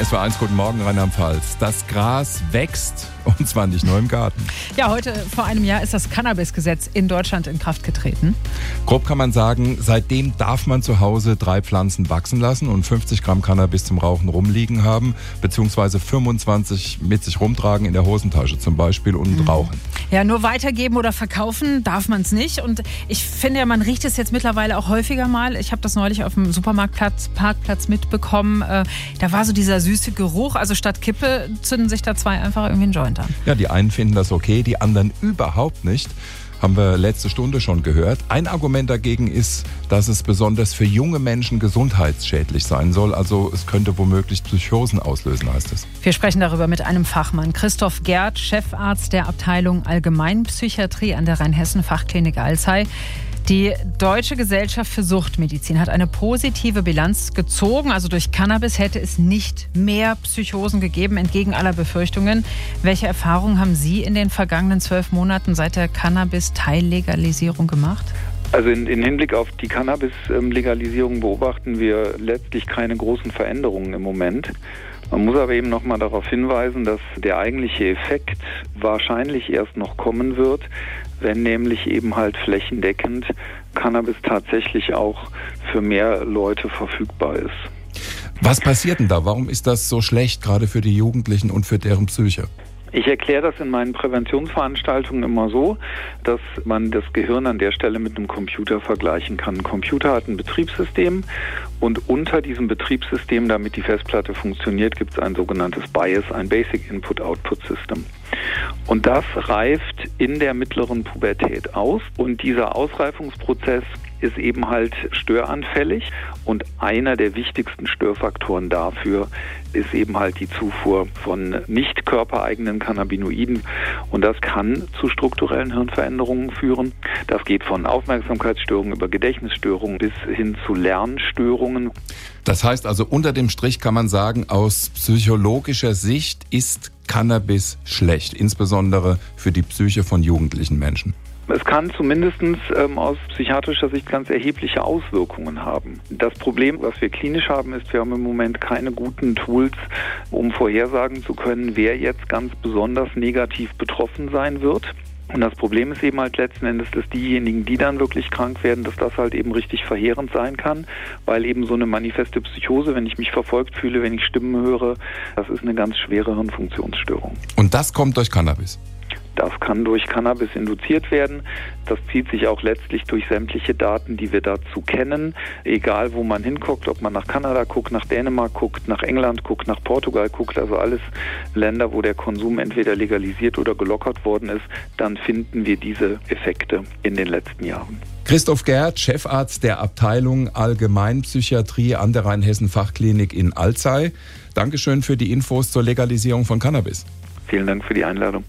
SWR1, guten Morgen, Rheinland-Pfalz. Das Gras wächst, und zwar nicht nur im Garten. Ja, heute vor einem Jahr ist das Cannabis-Gesetz in Deutschland in Kraft getreten. Grob kann man sagen, seitdem darf man zu Hause 3 Pflanzen wachsen lassen und 50 Gramm Cannabis zum Rauchen rumliegen haben, beziehungsweise 25 mit sich rumtragen in der Hosentasche zum Beispiel und rauchen. Ja, nur weitergeben oder verkaufen darf man es nicht. Und ich finde ja, man riecht es jetzt mittlerweile auch häufiger mal. Ich habe das neulich auf dem Supermarktparkplatz mitbekommen. Da war so dieser süße Geruch. Also statt Kippe zünden sich da 2 einfach irgendwie einen Joint an. Ja, die einen finden das okay, die anderen überhaupt nicht. Haben wir letzte Stunde schon gehört. Ein Argument dagegen ist, dass es besonders für junge Menschen gesundheitsschädlich sein soll. Also es könnte womöglich Psychosen auslösen, heißt es. Wir sprechen darüber mit einem Fachmann. Christoph Gerd, Chefarzt der Abteilung Allgemeinpsychiatrie an der Rheinhessen-Fachklinik Alzey. Die Deutsche Gesellschaft für Suchtmedizin hat eine positive Bilanz gezogen. Also durch Cannabis hätte es nicht mehr Psychosen gegeben, entgegen aller Befürchtungen. Welche Erfahrungen haben Sie in den vergangenen 12 Monaten seit der Cannabis-Teillegalisierung gemacht? Also in Hinblick auf die Cannabis-Legalisierung beobachten wir letztlich keine großen Veränderungen im Moment. Man muss aber eben noch mal darauf hinweisen, dass der eigentliche Effekt wahrscheinlich erst noch kommen wird, wenn nämlich eben halt flächendeckend Cannabis tatsächlich auch für mehr Leute verfügbar ist. Was passiert denn da? Warum ist das so schlecht, gerade für die Jugendlichen und für deren Psyche? Ich erkläre das in meinen Präventionsveranstaltungen immer so, dass man das Gehirn an der Stelle mit einem Computer vergleichen kann. Ein Computer hat ein Betriebssystem und unter diesem Betriebssystem, damit die Festplatte funktioniert, gibt es ein sogenanntes BIOS, ein Basic Input-Output System. Und das reift in der mittleren Pubertät aus und dieser Ausreifungsprozess ist eben halt störanfällig und einer der wichtigsten Störfaktoren dafür ist eben halt die Zufuhr von nicht körpereigenen Cannabinoiden und das kann zu strukturellen Hirnveränderungen führen. Das geht von Aufmerksamkeitsstörungen über Gedächtnisstörungen bis hin zu Lernstörungen. Das heißt also, unter dem Strich kann man sagen, aus psychologischer Sicht ist Cannabis schlecht, insbesondere für die Psyche von jugendlichen Menschen. Es kann zumindest aus psychiatrischer Sicht ganz erhebliche Auswirkungen haben. Das Problem, was wir klinisch haben, ist, wir haben im Moment keine guten Tools, um vorhersagen zu können, wer jetzt ganz besonders negativ betroffen sein wird. Und das Problem ist eben halt letzten Endes, dass diejenigen, die dann wirklich krank werden, dass das halt eben richtig verheerend sein kann, weil eben so eine manifeste Psychose, wenn ich mich verfolgt fühle, wenn ich Stimmen höre, das ist eine ganz schwere Hirnfunktionsstörung. Und das kommt durch Cannabis? Das kann durch Cannabis induziert werden. Das zieht sich auch letztlich durch sämtliche Daten, die wir dazu kennen. Egal, wo man hinguckt, ob man nach Kanada guckt, nach Dänemark guckt, nach England guckt, nach Portugal guckt, also alles Länder, wo der Konsum entweder legalisiert oder gelockert worden ist, dann finden wir diese Effekte in den letzten Jahren. Christoph Gerd, Chefarzt der Abteilung Allgemeinpsychiatrie an der Rheinhessen-Fachklinik in Alzey. Dankeschön für die Infos zur Legalisierung von Cannabis. Vielen Dank für die Einladung.